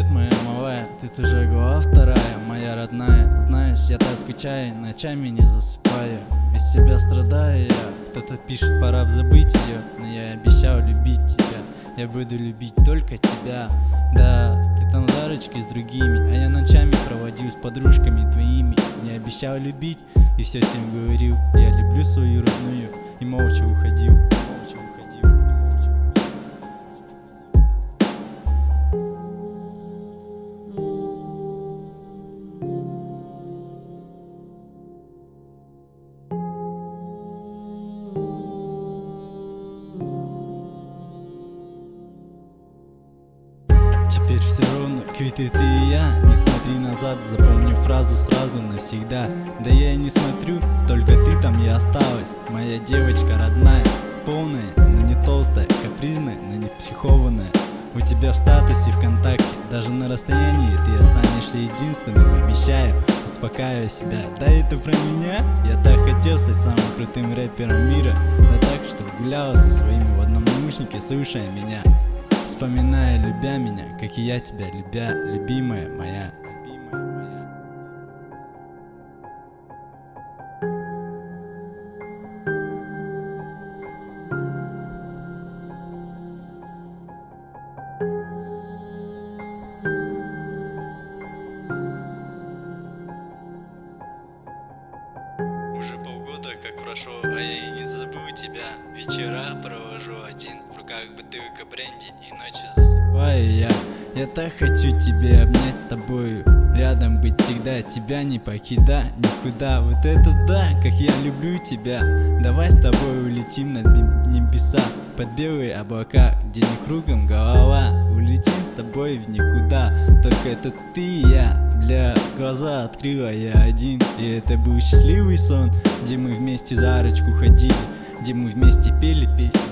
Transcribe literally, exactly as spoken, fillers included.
Привет, моя малая, ты тоже глава вторая, моя родная. Знаешь, я так скучаю, ночами не засыпаю. Без тебя страдаю я, кто-то пишет, пора б забыть ее, но я обещал любить тебя, я буду любить только тебя. Да, ты там за ручки с другими, а я ночами проводил с подружками твоими. Не обещал любить и все всем говорил, я люблю свою родную, и молча уходил. Молча уходил, и молча уходил. Теперь все равно квиты ты и я. Не смотри назад, запомню фразу сразу навсегда. Да я и не смотрю, только ты там и осталась. Моя девочка родная, полная, но не толстая, капризная, но не психованная. У тебя в статусе ВКонтакте, даже на расстоянии ты останешься единственным, обещаю, успокаивай себя. Да это про меня? Я так хотел стать самым крутым рэпером мира, да так, чтоб гуляла со своими в одном наушнике, слушая меня, вспоминая, любя меня, как и я тебя любя, любимая моя, любимая моя. Уже полгода как прошло, а я и не забыл тебя. Вечера провожу один, в руках бутылка бренди, и ночью засыпаю я. Я так хочу тебя обнять с тобою, рядом быть всегда, тебя не покида никуда. Вот это да, как я люблю тебя. Давай с тобой улетим на небеса, под белые облака, где не кругом голова. Улетим с тобой в никуда, только это ты и я. Для глаза открыла я один, и это был счастливый сон, где мы вместе за ручку ходили, где мы вместе пели песни.